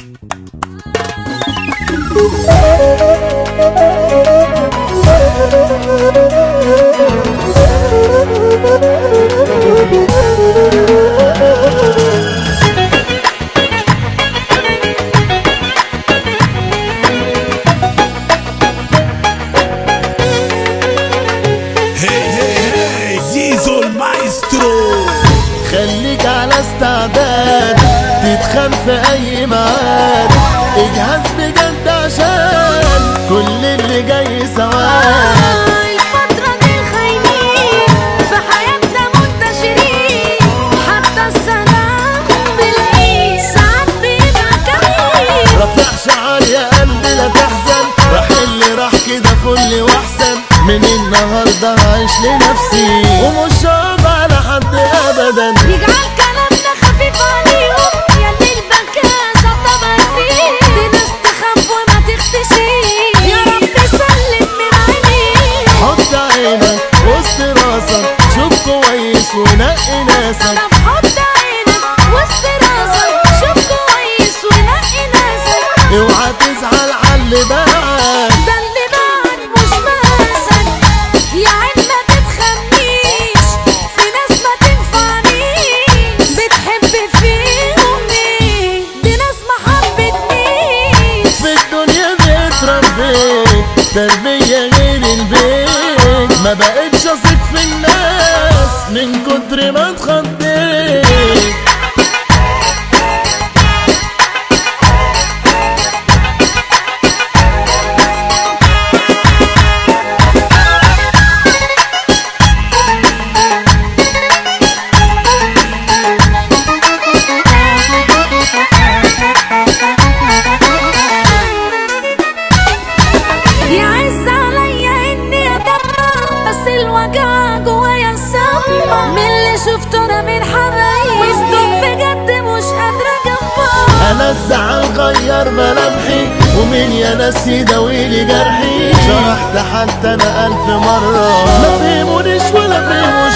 خليك على استعداد تتخان في اي ميعاد، اجهز بجد عشان كل اللي جاي سواد. الفترة دي الخاينين في حياتنا منتشرين، حتى السلام بالعيد ساعات بيبقى كمين. رفع شعار يا قلبي لا تحزن، راح اللي راح كده فل واحسن، من النهارده هعيش لنفسي ومش هقف على حد ابدا. يجعل كلامنا خفيف عليهم يا اللي البكاسة طبعا فيه، دي ناس تخاف وما تختشيش، يا رب سلم من عينيك. حط عينك وسط راسك، شوف كويس ونقي ناسك. طب حط عينك وسط راسك، شوف كويس ونقي ناسك. اوعى تزعل على اللي باعك، ده اللي بعد مش ماسك، يا عين ما تتخنيش في ناس ما تنفعنيش، بتحب فيهم مين؟ دي ناس ما حبتنيش. في الدنيا دي اتربيت تربية غير البيت، ما بقتش اثق في الناس من كتر ما اتخضيت. يعز عليا اني ادمع، بس الوجع جوايا مسمع، من اللي شفته انا من حبايبي وسطهم بجد مش قادرة اجمع. انا الزعل غير ملامحي، ومين يا ناس يداويلي جرحي، شرحت حتى انا 1000 مرة ما فهمونيش ولا فهموا